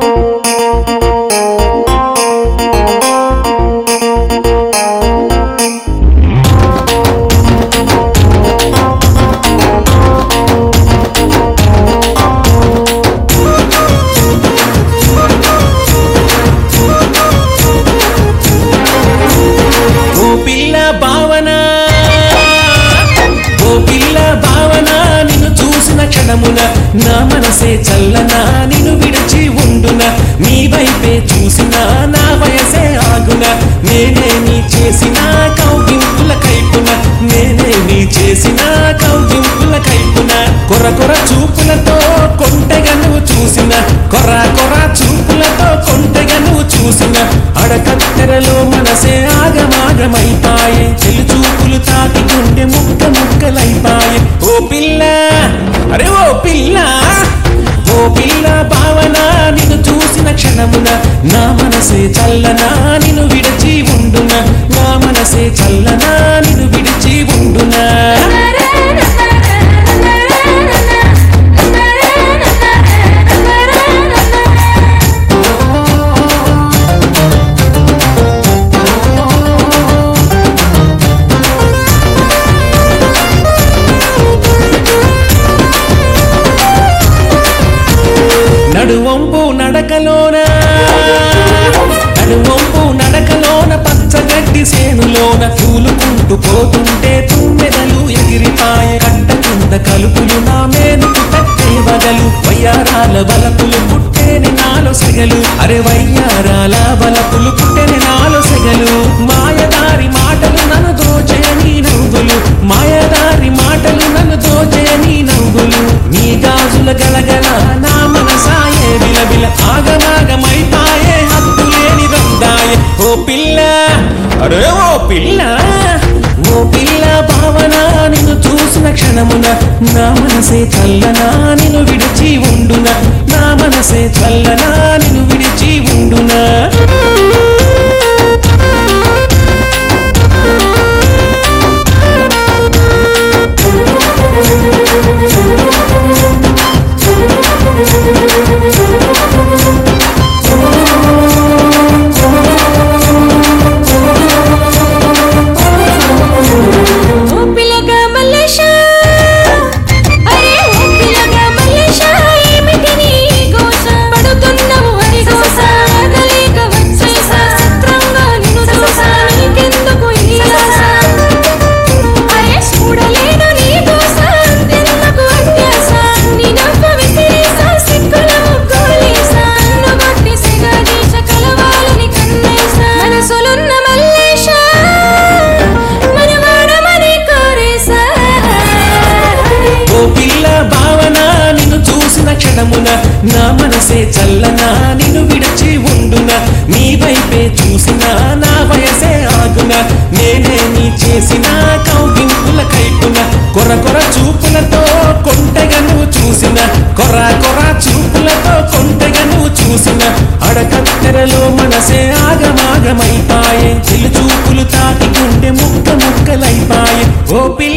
నా మనసే చల్లనా నిన్ను విడిచి ఉండునా నీ వైపే చూసినా నా వయసే ఆగునా నేనేమి చేసినా కౌగిలింపుల కైపున నేనేమి చేసినా కౌగిలింపుల కైపున కొర కొర చూపులతో కొంటెగా నువ్వు చూసిన కొర కొర చూపులతో కొంటెగా నువ్వు చూసిన అడకత్తెరలో మనసే ఆగమాగమైపాయే చెల్లి చూపులు తాకి గుండె ముక్క ముక్కలైపాయే ఓ పిల్ల అరే ఓ పిల్ల భావన నిన్ను చూసిన క్షణమున నా మనసే చల్లనా నిన్ను విడిచి ఉండునా నా మనసే చల్లనా నిన్ను విడిచి ఉండునా నడువంపు నడకలోన పచ్చగడ్డి సేనులోన పూలుకుంటూ పోతుంటే తుమ్మెదలు ఎగిరిపాయ కట్ట కింద కలుపులు నా మేనుకు తట్టే వగలు వయ్యారాల బలపులు పుట్టేని నాలో సెగలు అరే వయ్యారాల బలపులు పుట్టేని నాలో సెగలు మాయదారి మాటలు నన్ను దోచేని నవ్వులు మాయదారి మాటలు నన్ను దోచేని నవ్వులు నీ గాజుల గలగల నా మనసాయే విలవిల ఆగమాగమైపాయే హద్దులేని రందాయే ఓ పిల్ల అరే ఓ పిల్ల భావన నిన్ను చూసిన క్షణమున నా మనసే చల్లనా నిన్ను విడిచి ఉండునా నా మనసే చల్లనా నిన్ను విడిచి ఉండునా నా మనసే చల్లనా నిన్ను విడిచి ఉండునా నీ వైపే చూసినా నా వయసే ఆగునా నేనేమి చేసినా కౌగిలింపుల కైపున కొర కొర చూపులతో కొంటెగా నువ్వు చూసిన కొర కొర చూపులతో కొంటెగా నువ్వు చూసిన అడకత్తెరలో మనసే ఆగమాగమైపాయే చెల్లి చూపులు తాకి గుండె ముక్క ముక్కలైపాయే ఓ పిల్ల